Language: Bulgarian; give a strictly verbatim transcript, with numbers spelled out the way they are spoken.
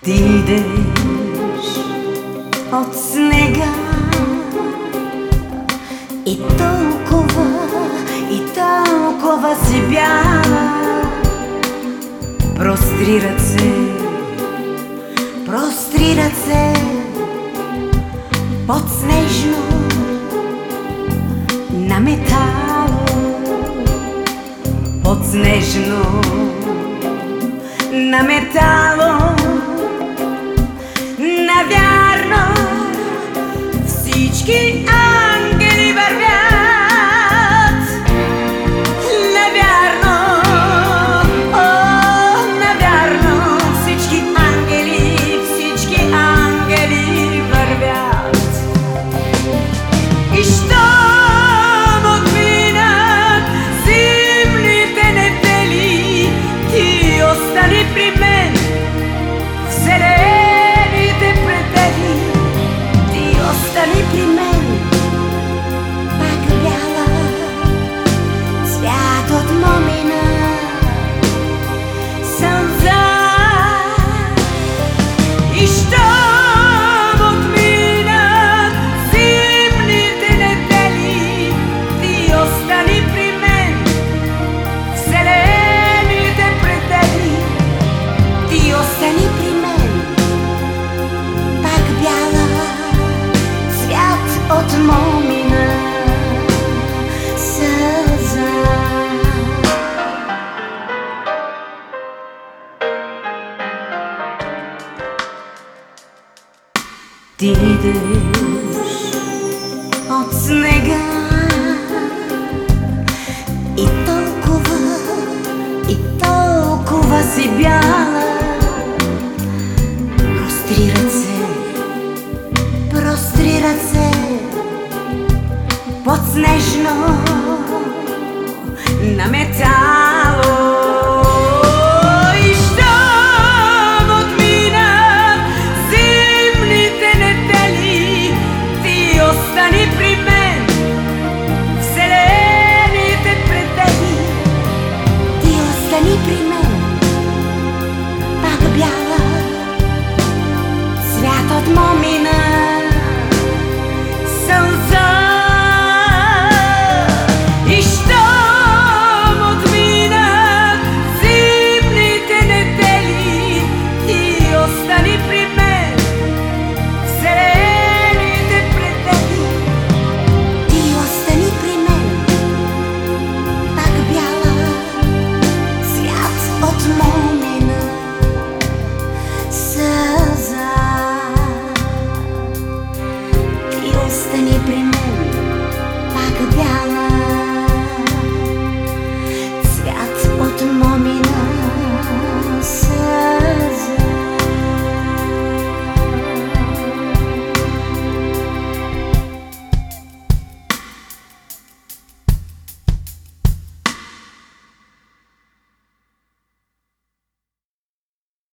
Ти идеш от снега и толкова, и толкова си бяла. Простри ръце, простри ръце, подснежно на метало, подснежно на метало. Навярно всички ангели вървят, навярно, о, навярно всички ангели, всички ангели вървят. И щом отминат зимните недели, ти остани при мен в зелените предели. Ти остани при мен, пак бяла, цвят от момина сълза. И щом отминат зимните недели, ти остани при мен в зелените предели. Ти остани при мен, пак бяла, цвят от момина сълза. Ти идеш от снега и толкова, и толкова си бяла. Простри ръце, простри ръце, подснежно на метало. И щом отминат зимните недели, ти остани при мен в зелените предели. Ти остани при мен, пак бяла, цвят от момина сълза. И щом отминат зимните недели, ти остани при мен в зелените предели. Ти остани при мен, пак бяла, цвят от момина сълза. Ти остани при мен, пак бяла,